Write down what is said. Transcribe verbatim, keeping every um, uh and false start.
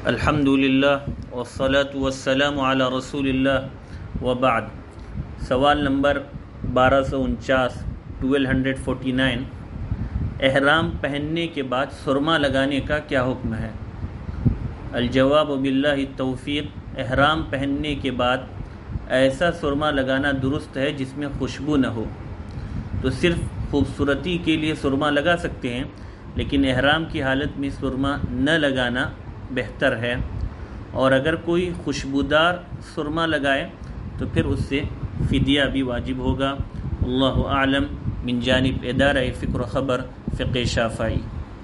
अल्हम्दुलिल्लाह वस्सलातु वस्सलामु अला रसूलिल्लाह व बाद। सवाल नंबर बारह सौ उनचास ट्वेल्व हंड्रेड फोर्टी नाइन। एहराम पहनने के बाद सुरमा लगाने का क्या हुक्म है? अल-जवाब बिल्लाहि तौफीक। एहराम पहनने के बाद ऐसा सुरमा लगाना दुरुस्त है जिसमें खुशबू न हो। तो सिर्फ खूबसूरती के लिए सुरमा लगा सकते हैं, लेकिन एहराम की हालत में सुरमा न लगाना बेहतर है। और अगर कोई खुशबूदार सुरमा लगाए तो फिर उससे फ़िदिया भी वाजिब होगा। अल्लाहु आलम। मिन जानिब इदारा फ़िक्र ख़बर फ़िक़्ह शाफ़ई।